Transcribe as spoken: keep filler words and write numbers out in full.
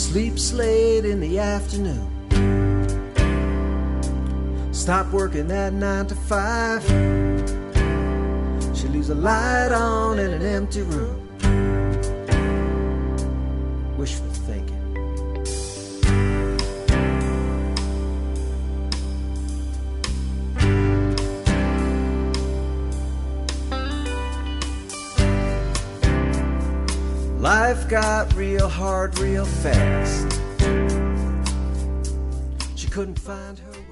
sleeps late in the afternoon. Stop working that nine to five. She leaves a light on in an empty room. Wishful thinking. Life got real hard real fast. She couldn't find her